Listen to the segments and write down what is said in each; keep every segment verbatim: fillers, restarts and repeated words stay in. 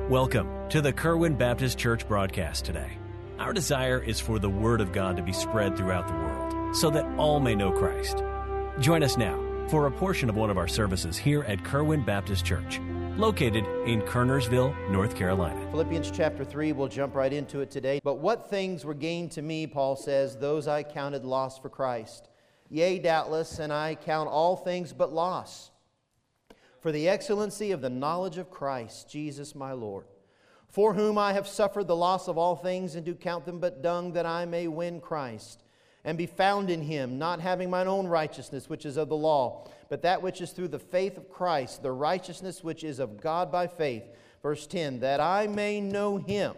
Welcome to the Kerwin Baptist Church broadcast today. Our desire is for the Word of God to be spread throughout the world so that all may know Christ. Join us now for a portion of one of our services here at Kerwin Baptist Church, located in Kernersville, North Carolina. Philippians chapter three, we'll jump right into it today. But what things were gained to me, Paul says, those I counted loss for Christ. Yea, doubtless, and I count all things but loss, for the excellency of the knowledge of Christ, Jesus my Lord, for whom I have suffered the loss of all things, and do count them but dung, that I may win Christ, and be found in Him, not having mine own righteousness, which is of the law, but that which is through the faith of Christ, the righteousness which is of God by faith. Verse ten, that I may know Him,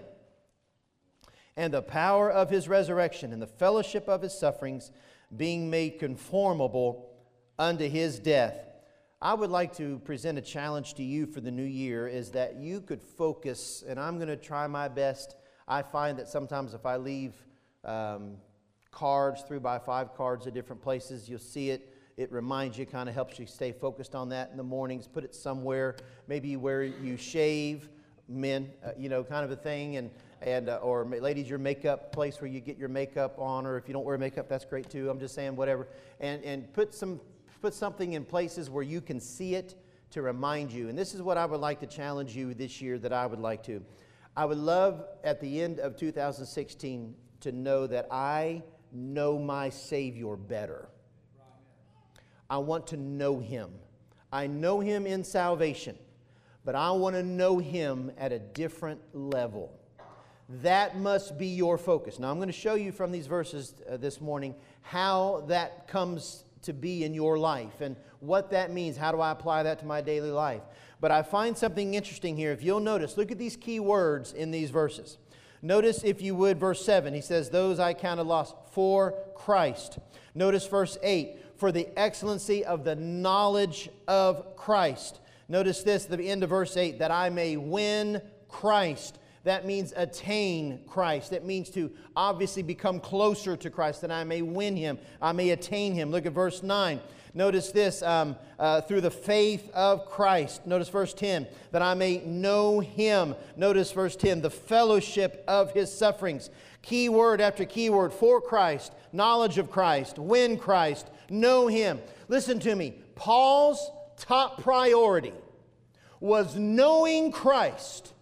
and the power of His resurrection, and the fellowship of His sufferings, being made conformable unto His death. I would like to present a challenge to you for the new year, is that you could focus, and I'm going to try my best. I find that sometimes if I leave um, cards, three by five cards at different places, you'll see it. It reminds you, kind of helps you stay focused on that in the mornings. Put it somewhere, maybe where you shave, men, uh, you know, kind of a thing, and and uh, or ladies, your makeup place where you get your makeup on, or if you don't wear makeup, that's great too. I'm just saying, whatever, and and put some. Put something in places where you can see it to remind you. And this is what I would like to challenge you this year that I would like to. I would love at the end of two thousand sixteen to know that I know my Savior better. I want to know Him. I know Him in salvation, but I want to know Him at a different level. That must be your focus. Now I'm going to show you from these verses uh, this morning how that comes to be in your life and what that means. How do I apply that to my daily life? But I find something interesting here. If you'll notice, look at these key words in these verses. Notice, if you would, verse seven. He says, those I counted lost for Christ. Notice verse eight, for the excellency of the knowledge of Christ. Notice this, the end of verse eight, that I may win Christ. That means attain Christ. That means to obviously become closer to Christ, that I may win Him, I may attain Him. Look at verse nine. Notice this, um, uh, through the faith of Christ. Notice verse ten, that I may know Him. Notice verse ten, the fellowship of His sufferings. Key word after key word, for Christ, knowledge of Christ, win Christ, know Him. Listen to me. Paul's top priority was knowing Christ.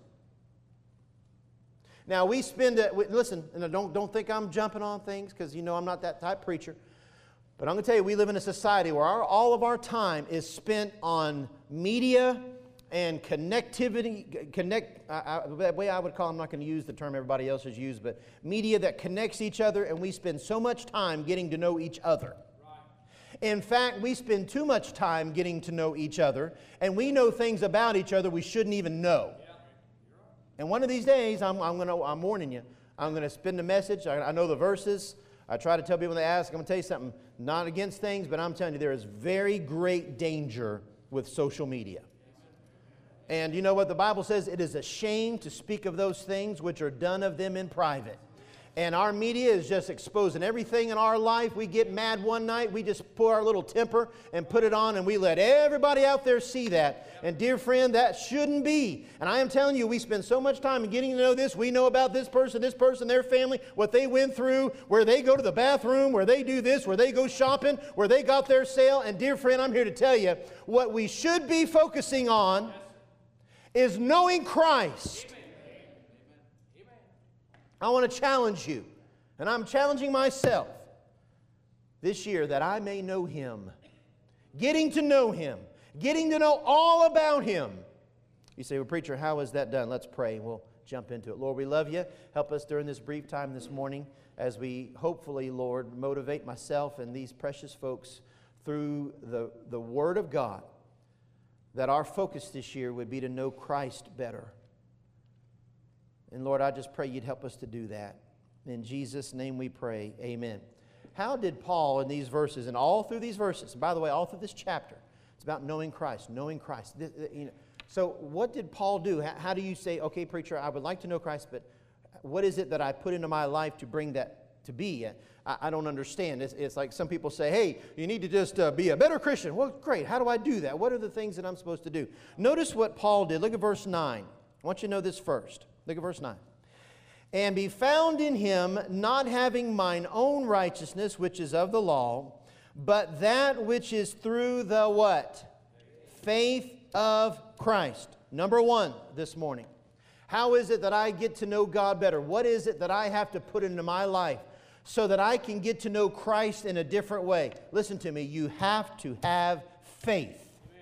Now, we spend, a, listen, and don't, don't think I'm jumping on things, because you know I'm not that type preacher. But I'm going to tell you, we live in a society where our, all of our time is spent on media and connectivity. Connect, I, I, the way I would call, I'm not going to use the term everybody else has used, but media that connects each other, and we spend so much time getting to know each other. In fact, we spend too much time getting to know each other, and we know things about each other we shouldn't even know. And one of these days, I'm, I'm, gonna, I'm warning you, I'm going to spin the message. I, I know the verses. I try to tell people when they ask, I'm going to tell you something, not against things, but I'm telling you, there is very great danger with social media. And you know what the Bible says? It is a shame to speak of those things which are done of them in private. And our media is just exposing everything in our life. We get mad one night, we just pour our little temper and put it on, and we let everybody out there see that. And dear friend, that shouldn't be. And I am telling you, we spend so much time in getting to know this. We know about this person, this person, their family, what they went through, where they go to the bathroom, where they do this, where they go shopping, where they got their sale. And dear friend, I'm here to tell you, what we should be focusing on is knowing Christ. I want to challenge you, and I'm challenging myself this year, that I may know Him. Getting to know Him. Getting to know all about Him. You say, well, preacher, how is that done? Let's pray, and we'll jump into it. Lord, we love You. Help us during this brief time this morning as we hopefully, Lord, motivate myself and these precious folks through the, the Word of God, that our focus this year would be to know Christ better. And Lord, I just pray You'd help us to do that. In Jesus' name we pray, amen. How did Paul in these verses, and all through these verses, and by the way, all through this chapter, it's about knowing Christ, knowing Christ. This, you know, so what did Paul do? How, how do you say, okay, preacher, I would like to know Christ, but what is it that I put into my life to bring that to be? I, I don't understand. It's, it's like some people say, hey, you need to just uh, be a better Christian. Well, great. How do I do that? What are the things that I'm supposed to do? Notice what Paul did. Look at verse nine. I want you to know this first. Look at verse nine. And be found in him, not having mine own righteousness, which is of the law, but that which is through the what? Faith of Christ. Number one this morning. How is it that I get to know God better? What is it that I have to put into my life so that I can get to know Christ in a different way? Listen to me. You have to have faith.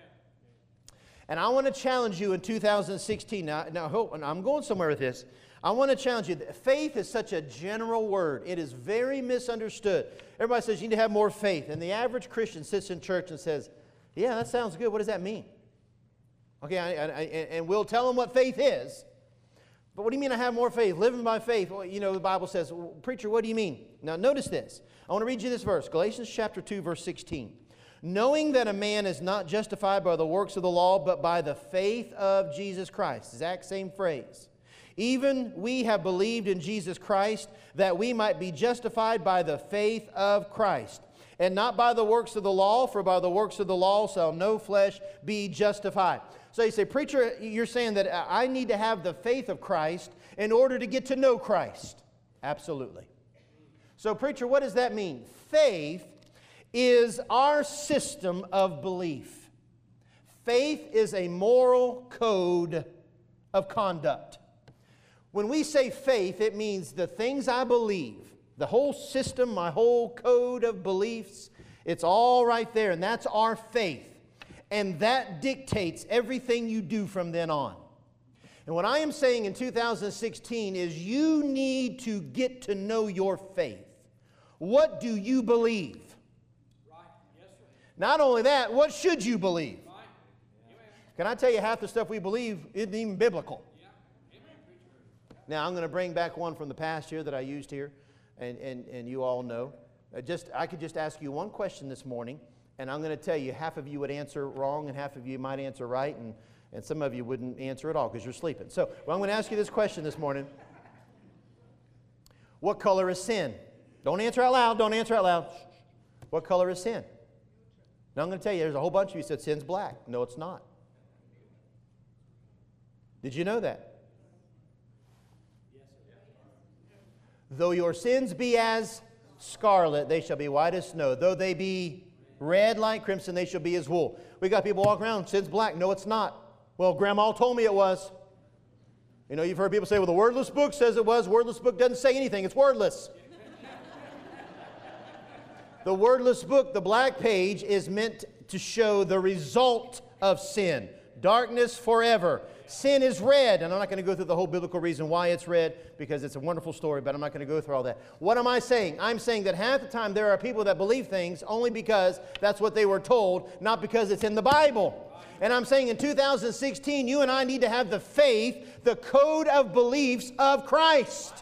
And I want to challenge you in two thousand sixteen. Now, now hope, and I'm going somewhere with this. I want to challenge you. Faith is such a general word. It is very misunderstood. Everybody says you need to have more faith. And the average Christian sits in church and says, yeah, that sounds good. What does that mean? Okay, I, I, I, and we'll tell them what faith is. But what do you mean I have more faith? Living by faith. Well, you know, the Bible says, well, preacher, what do you mean? Now, notice this. I want to read you this verse. Galatians chapter two, verse sixteen. Knowing that a man is not justified by the works of the law, but by the faith of Jesus Christ. Exact same phrase. Even we have believed in Jesus Christ, that we might be justified by the faith of Christ, and not by the works of the law, for by the works of the law shall no flesh be justified. So you say, preacher, you're saying that I need to have the faith of Christ in order to get to know Christ. Absolutely. So preacher, what does that mean? Faith is our system of belief. Faith is a moral code of conduct. When we say faith, it means the things I believe, the whole system, my whole code of beliefs, it's all right there, and that's our faith. And that dictates everything you do from then on. And what I am saying in two thousand sixteen is you need to get to know your faith. What do you believe? Right. Yes, sir. Not only that, what should you believe? Right. Can I tell you half the stuff we believe isn't even biblical? Now, I'm going to bring back one from the past here that I used here, and, and, and you all know. Uh, just, I could just ask you one question this morning, and I'm going to tell you half of you would answer wrong and half of you might answer right, and, and some of you wouldn't answer at all because you're sleeping. So well, I'm going to ask you this question this morning. What color is sin? Don't answer out loud. Don't answer out loud. What color is sin? Now, I'm going to tell you, there's a whole bunch of you who said sin's black. No, it's not. Did you know that? Though your sins be as scarlet, they shall be white as snow. Though they be red like crimson, they shall be as wool. We got people walking around, sin's black. No, it's not. Well, Grandma told me it was. You know, you've heard people say, well, the wordless book says it was. Wordless book doesn't say anything. It's wordless. The wordless book, the black page, is meant to show the result of sin. Darkness forever. Sin is red, and I'm not going to go through the whole biblical reason why it's red, because it's a wonderful story, but I'm not going to go through all that. What am I saying? I'm saying that half the time there are people that believe things only because that's what they were told, not because it's in the Bible. And I'm saying in two thousand sixteen, you and I need to have the faith, the code of beliefs of Christ.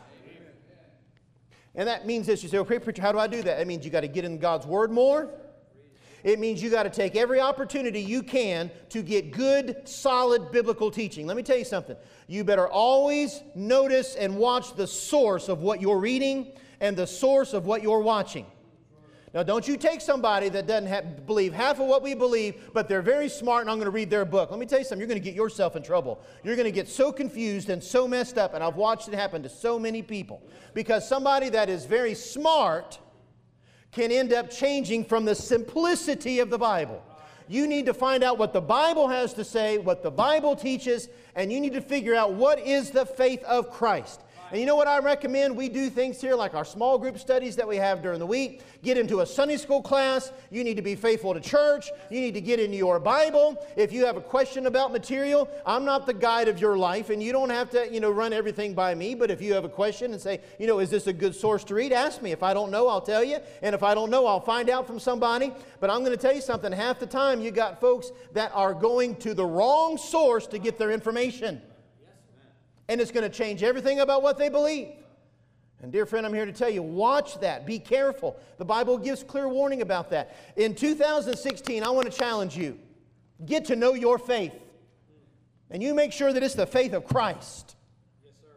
And that means this. You say, okay, preacher, how do I do that? It means you got to get in God's Word more. It means you got to take every opportunity you can to get good, solid biblical teaching. Let me tell you something. You better always notice and watch the source of what you're reading and the source of what you're watching. Now, don't you take somebody that doesn't have, believe half of what we believe, but they're very smart and I'm going to read their book. Let me tell you something. You're going to get yourself in trouble. You're going to get so confused and so messed up, and I've watched it happen to so many people. Because somebody that is very smart can end up changing from the simplicity of the Bible. You need to find out what the Bible has to say, what the Bible teaches, and you need to figure out what is the faith of Christ. And you know what I recommend? We do things here like our small group studies that we have during the week. Get into a Sunday school class. You need to be faithful to church. You need to get into your Bible. If you have a question about material, I'm not the guide of your life, and you don't have to, you know, run everything by me. But if you have a question and say, you know, is this a good source to read? Ask me. If I don't know, I'll tell you. And if I don't know, I'll find out from somebody. But I'm going to tell you something. Half the time, you got folks that are going to the wrong source to get their information. And it's going to change everything about what they believe. And dear friend, I'm here to tell you, watch that. Be careful. The Bible gives clear warning about that. In two thousand sixteen, I want to challenge you. Get to know your faith. And you make sure that it's the faith of Christ. Yes, sir.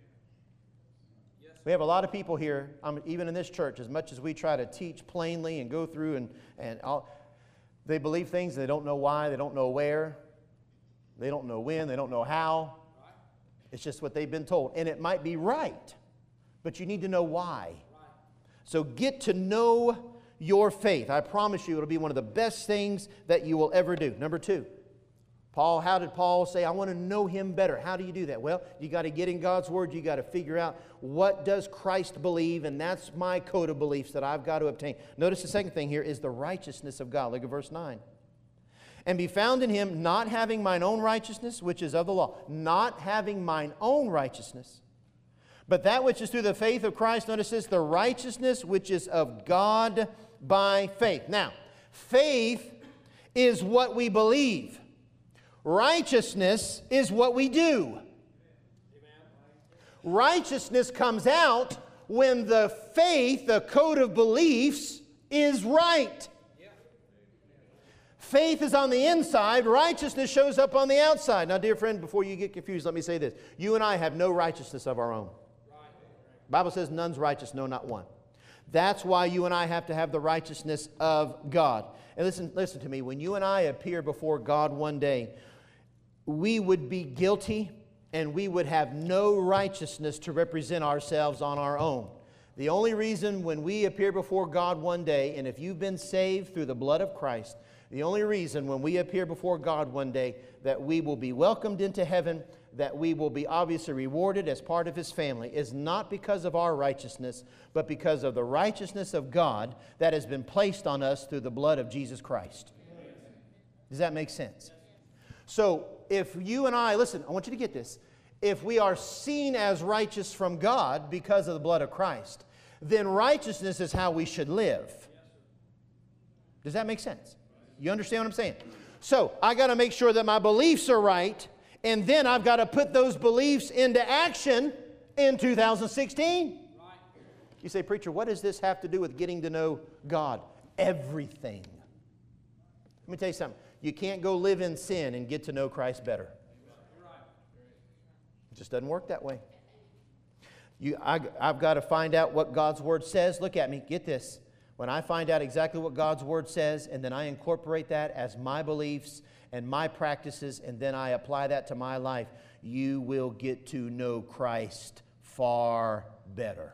Yes, sir. We have a lot of people here, um, even in this church, as much as we try to teach plainly and go through and, and all, they believe things, they don't know why, they don't know where, they don't know when, they don't know how. It's just what they've been told. And it might be right, but you need to know why. So get to know your faith. I promise you it'll be one of the best things that you will ever do. Number two, Paul, how did Paul say, I want to know Him better? How do you do that? Well, you got to get in God's Word. You got to figure out, what does Christ believe? And that's my code of beliefs that I've got to obtain. Notice the second thing here is the righteousness of God. Look at verse nine. And be found in Him, not having mine own righteousness, which is of the law. Not having mine own righteousness, but that which is through the faith of Christ. Notice this, the righteousness which is of God by faith. Now, faith is what we believe. Righteousness is what we do. Righteousness comes out when the faith, the code of beliefs, is right. Faith is on the inside. Righteousness shows up on the outside. Now, dear friend, before you get confused, let me say this. You and I have no righteousness of our own. The Bible says none's righteous, no, not one. That's why you and I have to have the righteousness of God. And listen, listen to me. When you and I appear before God one day, we would be guilty and we would have no righteousness to represent ourselves on our own. The only reason when we appear before God one day, and if you've been saved through the blood of Christ, the only reason when we appear before God one day that we will be welcomed into heaven, that we will be obviously rewarded as part of His family, is not because of our righteousness, but because of the righteousness of God that has been placed on us through the blood of Jesus Christ. Does that make sense? So, if you and I, listen, I want you to get this. If we are seen as righteous from God because of the blood of Christ, then righteousness is how we should live. Does that make sense? You understand what I'm saying? So, I got to make sure that my beliefs are right, and then I've got to put those beliefs into action in two thousand sixteen. You say, preacher, what does this have to do with getting to know God? Everything. Let me tell you something. You can't go live in sin and get to know Christ better. It just doesn't work that way. You, I, I've got to find out what God's Word says. Look at me. Get this. When I find out exactly what God's Word says, and then I incorporate that as my beliefs and my practices, and then I apply that to my life, you will get to know Christ far better.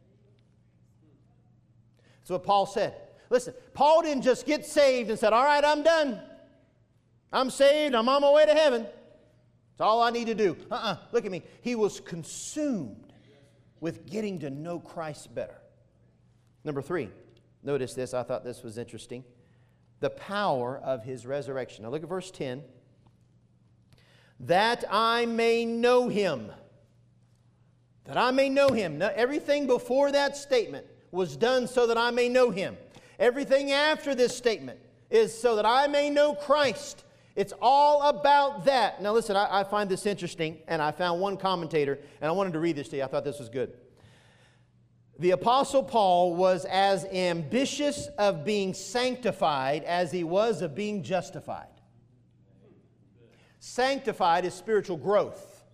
That's what Paul said. Listen, Paul didn't just get saved and said, all right, I'm done. I'm saved. I'm on my way to heaven. That's all I need to do. Uh-uh. Look at me. He was consumed with getting to know Christ better. Number three, notice this. I thought this was interesting. The power of His resurrection. Now look at verse ten. That I may know Him. That I may know Him. Now, everything before that statement was done so that I may know Him. Everything after this statement is so that I may know Christ. It's all about that. Now listen, I, I find this interesting, and I found one commentator, and I wanted to read this to you. I thought this was good. The Apostle Paul was as ambitious of being sanctified as he was of being justified. Sanctified is spiritual growth.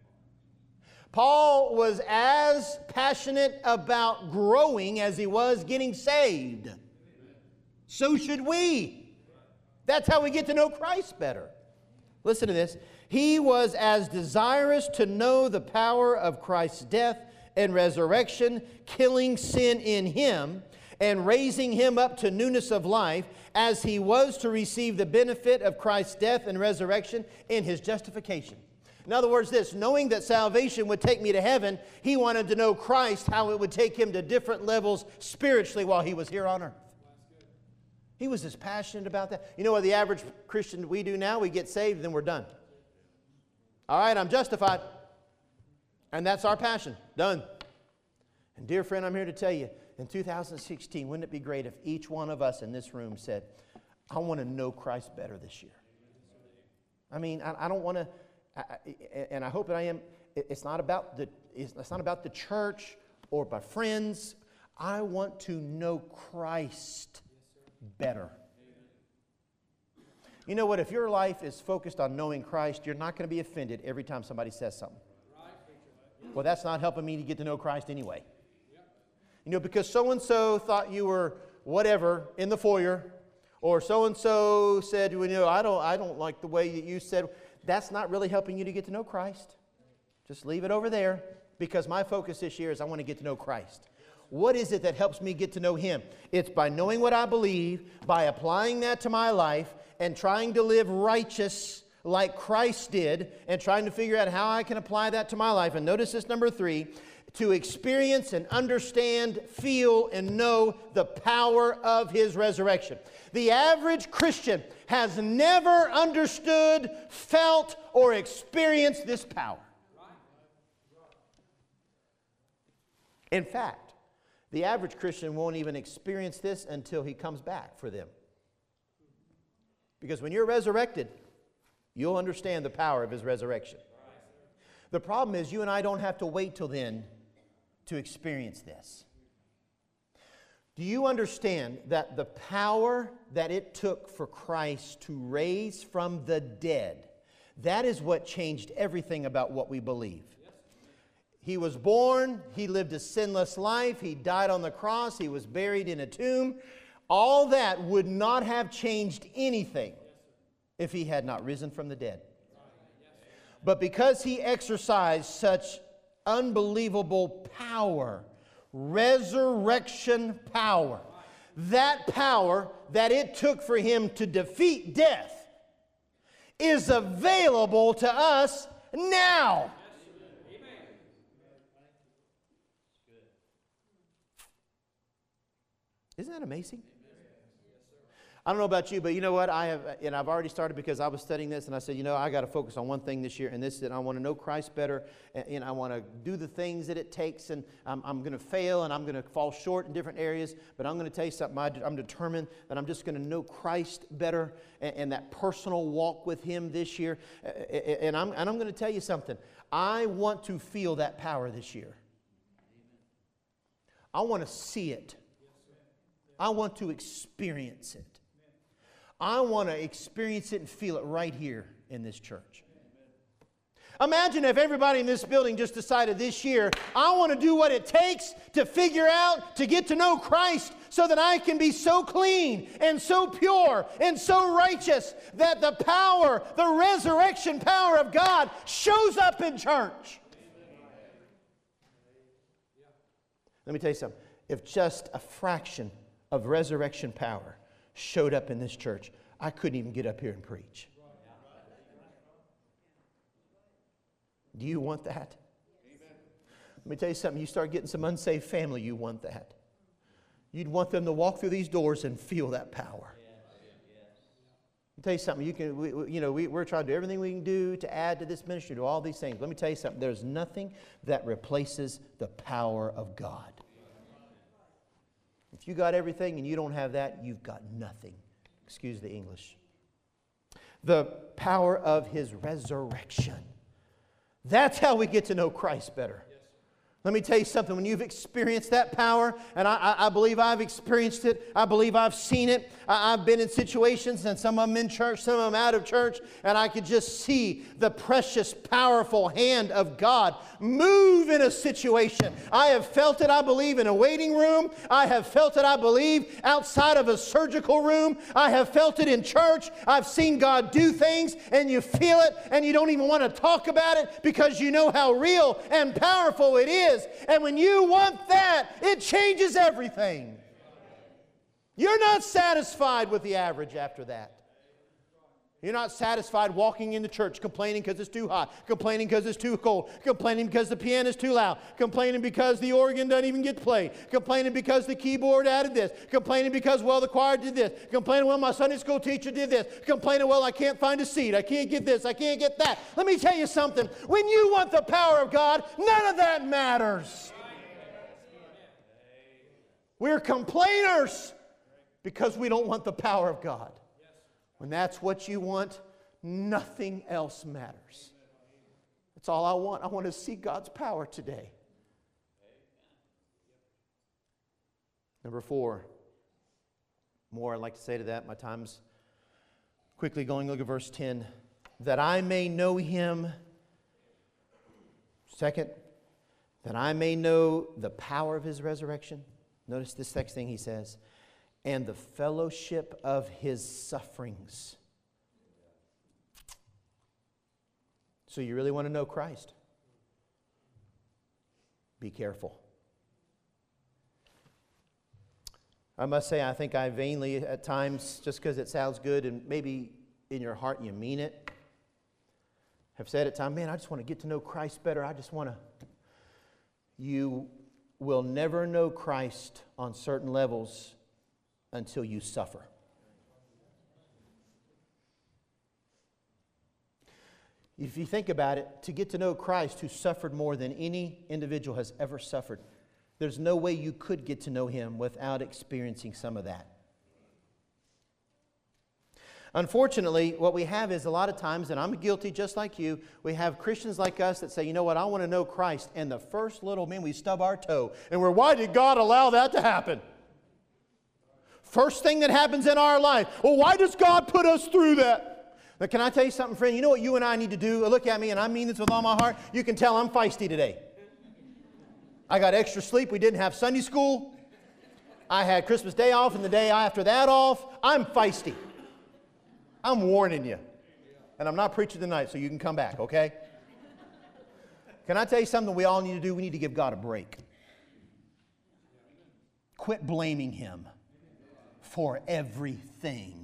Paul was as passionate about growing as he was getting saved. So should we. That's how we get to know Christ better. Listen to this. He was as desirous to know the power of Christ's death and resurrection, killing sin in Him and raising Him up to newness of life, as he was to receive the benefit of Christ's death and resurrection in His justification. In other words, this, knowing that salvation would take me to heaven, he wanted to know Christ, how it would take him to different levels spiritually while he was here on earth. He was as passionate about that. You know what the average Christian we do now? We get saved and then we're done. All right, I'm justified. And that's our passion. Done. And dear friend, I'm here to tell you, in two thousand sixteen, wouldn't it be great if each one of us in this room said, I want to know Christ better this year. I mean, I, I don't want to, and I hope that I am, it's not about the, it's not about the church or my friends. I want to know Christ better. You know what? If your life is focused on knowing Christ, you're not going to be offended every time somebody says something. Well, that's not helping me to get to know Christ anyway. You know, because so-and-so thought you were whatever in the foyer, or so-and-so said, you know, I don't, I don't like the way that you said. That's not really helping you to get to know Christ. Just leave it over there, because my focus this year is I want to get to know Christ. What is it that helps me get to know Him? It's by knowing what I believe, by applying that to my life, and trying to live righteous like Christ did, and trying to figure out how I can apply that to my life. And notice this, number three, to experience and understand, feel, and know the power of His resurrection. The average Christian has never understood, felt, or experienced this power. In fact, the average Christian won't even experience this until He comes back for them. Because when you're resurrected, you'll understand the power of His resurrection. The problem is you and I don't have to wait till then to experience this. Do you understand that the power that it took for Christ to raise from the dead, that is what changed everything about what we believe? He was born, He lived a sinless life, He died on the cross, He was buried in a tomb. All that would not have changed anything if He had not risen from the dead. But because He exercised such unbelievable power, resurrection power, that power that it took for Him to defeat death is available to us now. Isn't that amazing? I don't know about you, but you know what? I have, and I've already started because I was studying this, and I said, you know, I got to focus on one thing this year, and this is that I want to know Christ better, and, and I want to do the things that it takes, and I'm, I'm going to fail, and I'm going to fall short in different areas, but I'm going to tell you something. I, I'm determined that I'm just going to know Christ better, and, and that personal walk with Him this year, and I'm, and I'm going to tell you something. I want to feel that power this year. I want to see it. I want to experience it. I want to experience it and feel it right here in this church. Imagine if everybody in this building just decided this year, I want to do what it takes to figure out, to get to know Christ so that I can be so clean and so pure and so righteous that the power, the resurrection power of God shows up in church. Let me tell you something. If just a fraction of resurrection power showed up in this church, I couldn't even get up here and preach. Do you want that? Let me tell you something. You start getting some unsaved family, you want that. You'd want them to walk through these doors and feel that power. I'll tell you something. You can, we, you know, we, we're trying to do everything we can do to add to this ministry, to all these things. Let me tell you something. There's nothing that replaces the power of God. If you got everything and you don't have that, you've got nothing. Excuse the English. The power of His resurrection. That's how we get to know Christ better. Let me tell you something. When you've experienced that power, and I, I, I believe I've experienced it, I believe I've seen it. I, I've been in situations, and some of them in church, some of them out of church, and I could just see the precious, powerful hand of God move in a situation. I have felt it, I believe, in a waiting room. I have felt it, I believe, outside of a surgical room. I have felt it in church. I've seen God do things, and you feel it, and you don't even want to talk about it because you know how real and powerful it is. And when you want that, it changes everything. You're not satisfied with the average after that. You're not satisfied walking into church complaining because it's too hot, complaining because it's too cold, complaining because the piano is too loud, complaining because the organ doesn't even get played, complaining because the keyboard added this, complaining because, well, the choir did this, complaining, well, my Sunday school teacher did this, complaining, well, I can't find a seat, I can't get this, I can't get that. Let me tell you something. When you want the power of God, none of that matters. We're complainers because we don't want the power of God. When that's what you want, nothing else matters. That's all I want. I want to see God's power today. Number four. More I'd like to say to that. My time's quickly going. Look at verse ten. That I may know Him. Second, that I may know the power of His resurrection. Notice this next thing he says. And the fellowship of His sufferings. So you really want to know Christ? Be careful. I must say, I think I vainly at times, just because it sounds good and maybe in your heart you mean it, have said at times, man, I just want to get to know Christ better. I just want to. You will never know Christ on certain levels until you suffer. If you think about it, to get to know Christ, who suffered more than any individual has ever suffered, there's no way you could get to know Him without experiencing some of that. Unfortunately, what we have is a lot of times, and I'm guilty just like you, we have Christians like us that say, you know what, I want to know Christ. And the first little, man, we stub our toe. And we're, why did God allow that to happen? First thing that happens in our life. Well, why does God put us through that? Now, can I tell you something, friend? You know what you and I need to do? Look at me, and I mean this with all my heart. You can tell I'm feisty today. I got extra sleep. We didn't have Sunday school. I had Christmas Day off and the day after that off. I'm feisty. I'm warning you. And I'm not preaching tonight, so you can come back, okay? Can I tell you something we all need to do? We need to give God a break. Quit blaming Him for everything.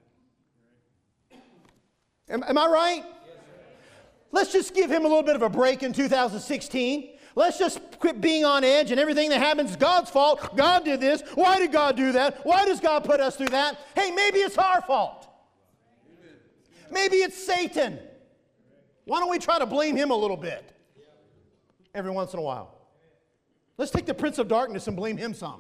Am, am I right? Let's just give Him a little bit of a break in two thousand sixteen. Let's just quit being on edge and everything that happens is God's fault. God did this. Why did God do that? Why does God put us through that? Hey, maybe it's our fault. Maybe it's Satan. Why don't we try to blame him a little bit every once in a while? Let's take the prince of darkness and blame him some.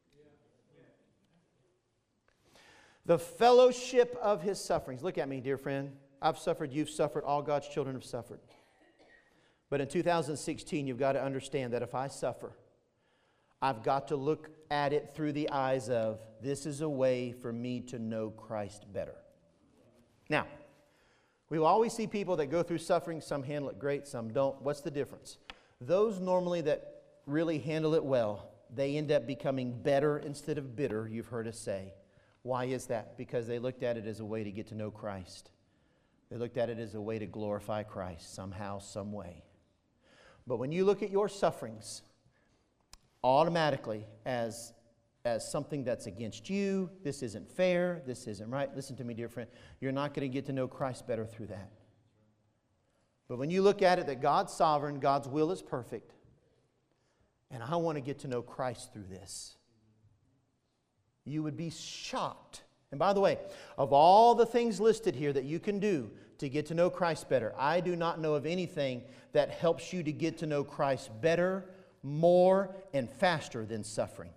The fellowship of His sufferings. Look at me, dear friend. I've suffered, you've suffered, all God's children have suffered. But in two thousand sixteen, you've got to understand that if I suffer, I've got to look at it through the eyes of, this is a way for me to know Christ better. Now, we will always see people that go through suffering. Some handle it great, some don't. What's the difference? Those normally that really handle it well, they end up becoming better instead of bitter, you've heard us say. Why is that? Because they looked at it as a way to get to know Christ. They looked at it as a way to glorify Christ somehow, some way. But when you look at your sufferings automatically as, as something that's against you, this isn't fair, this isn't right, listen to me, dear friend, you're not going to get to know Christ better through that. But when you look at it that God's sovereign, God's will is perfect, and I want to get to know Christ through this, you would be shocked. And by the way, of all the things listed here that you can do to get to know Christ better, I do not know of anything that helps you to get to know Christ better, more, and faster than suffering.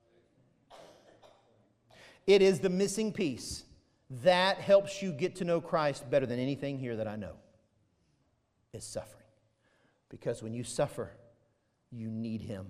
It is the missing piece that helps you get to know Christ better than anything here that I know, is suffering. Because when you suffer, you need Him.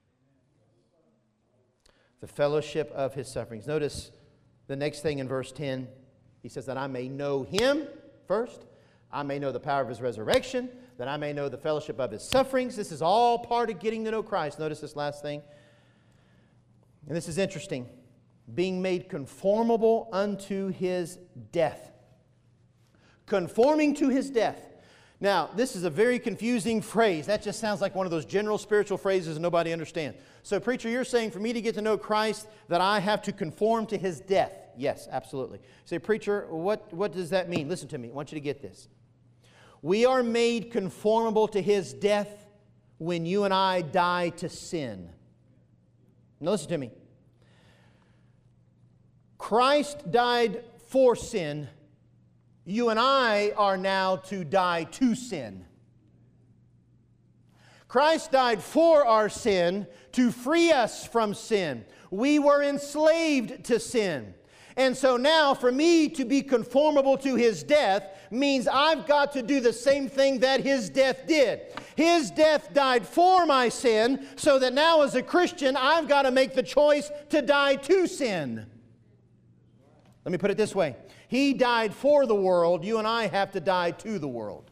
The fellowship of His sufferings. Notice the next thing in verse ten. He says that I may know Him first. I may know the power of His resurrection. That I may know the fellowship of His sufferings. This is all part of getting to know Christ. Notice this last thing. And this is interesting. Being made conformable unto His death. Conforming to His death. Now, this is a very confusing phrase. That just sounds like one of those general spiritual phrases nobody understands. So, preacher, you're saying for me to get to know Christ that I have to conform to His death. Yes, absolutely. Say, preacher, what, what does that mean? Listen to me. I want you to get this. We are made conformable to His death when you and I die to sin. Now, listen to me. Christ died for sin. You and I are now to die to sin. Christ died for our sin to free us from sin. We were enslaved to sin. And so now for me to be conformable to His death means I've got to do the same thing that His death did. His death died for my sin, so that now as a Christian I've got to make the choice to die to sin. Let me put it this way. He died for the world. You and I have to die to the world.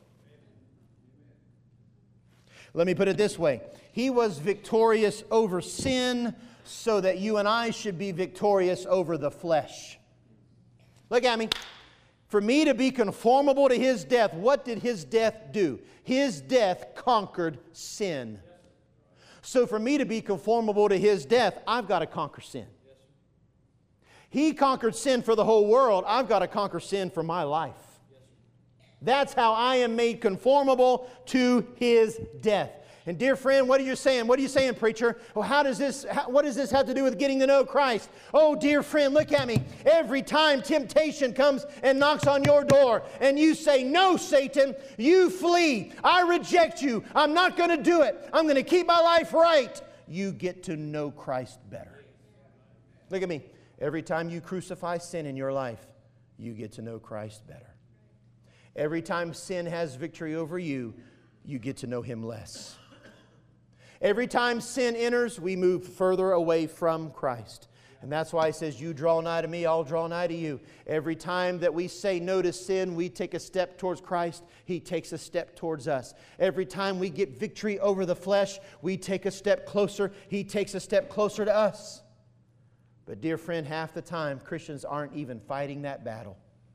Let me put it this way. He was victorious over sin so that you and I should be victorious over the flesh. Look at me. For me to be conformable to His death, what did His death do? His death conquered sin. So for me to be conformable to His death, I've got to conquer sin. He conquered sin for the whole world. I've got to conquer sin for my life. That's how I am made conformable to His death. And dear friend, what are you saying? What are you saying, preacher? Well, how does this, how, what does this have to do with getting to know Christ? Oh, dear friend, look at me. Every time temptation comes and knocks on your door and you say, no, Satan, you flee. I reject you. I'm not going to do it. I'm going to keep my life right. You get to know Christ better. Look at me. Every time you crucify sin in your life, you get to know Christ better. Every time sin has victory over you, you get to know Him less. Every time sin enters, we move further away from Christ. And that's why He says, you draw nigh to me, I'll draw nigh to you. Every time that we say no to sin, we take a step towards Christ. He takes a step towards us. Every time we get victory over the flesh, we take a step closer. He takes a step closer to us. But dear friend, half the time, Christians aren't even fighting that battle.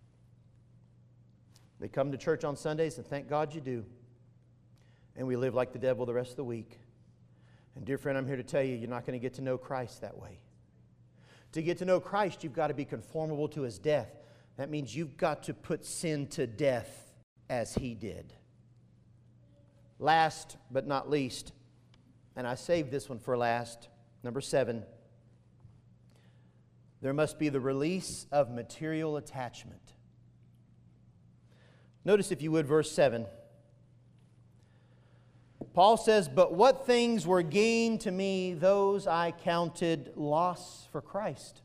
They come to church on Sundays, and thank God you do. And we live like the devil the rest of the week. And dear friend, I'm here to tell you, you're not going to get to know Christ that way. To get to know Christ, you've got to be conformable to His death. That means you've got to put sin to death as He did. Last but not least, and I saved this one for last, number seven, there must be the release of material attachment. Notice, if you would, verse seven. Paul says, but what things were gained to me, those I counted loss for Christ.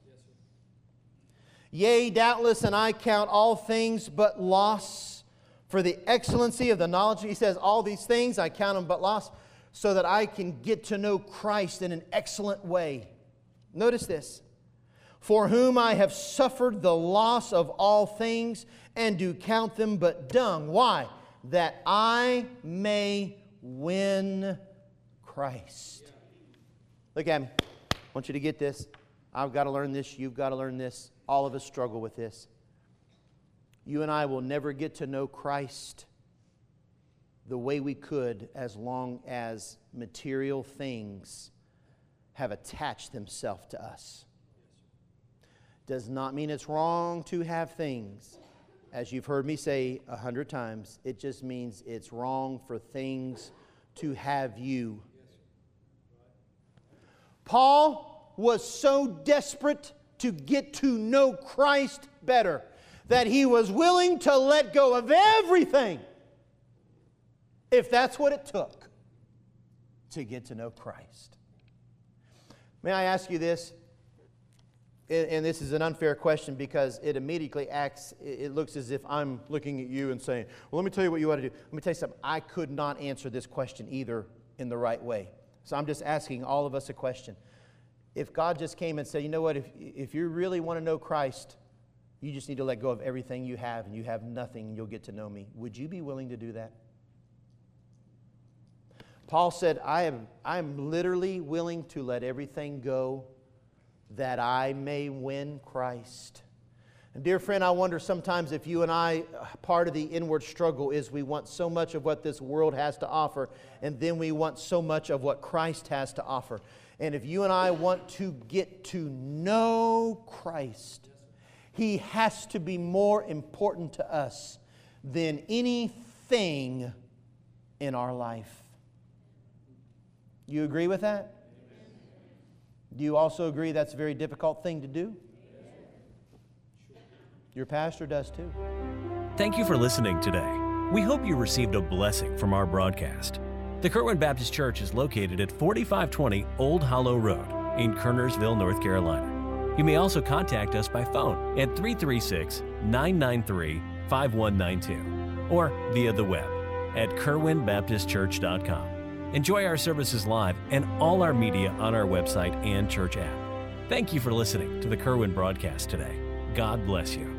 Yea, doubtless, and I count all things but loss for the excellency of the knowledge. He says, all these things I count them but loss, so that I can get to know Christ in an excellent way. Notice this. For whom I have suffered the loss of all things, and do count them but dung. Why? That I may win Christ. Look at me. I want you to get this. I've got to learn this. You've got to learn this. All of us struggle with this. You and I will never get to know Christ the way we could as long as material things have attached themselves to us. Does not mean it's wrong to have things. As you've heard me say a hundred times, it just means it's wrong for things to have you. Paul was so desperate to get to know Christ better that he was willing to let go of everything if that's what it took to get to know Christ. May I ask you this? And this is an unfair question because it immediately acts, it looks as if I'm looking at you and saying, well, let me tell you what you ought to do. Let me tell you something. I could not answer this question either in the right way. So I'm just asking all of us a question. If God just came and said, you know what, if, if you really want to know Christ, you just need to let go of everything you have and you have nothing and you'll get to know me. Would you be willing to do that? Paul said, I am I'm literally willing to let everything go that I may win Christ. And dear friend, I wonder sometimes if you and I, part of the inward struggle is we want so much of what this world has to offer, and then we want so much of what Christ has to offer. And if you and I want to get to know Christ, He has to be more important to us than anything in our life. You agree with that? Do you also agree that's a very difficult thing to do? Your pastor does too. Thank you for listening today. We hope you received a blessing from our broadcast. The Kerwin Baptist Church is located at forty-five twenty Old Hollow Road in Kernersville, North Carolina. You may also contact us by phone at three three six, nine nine three, five one nine two or via the web at kerwin baptist church dot com. Enjoy our services live and all our media on our website and church app. Thank you for listening to the Kerwin broadcast today. God bless you.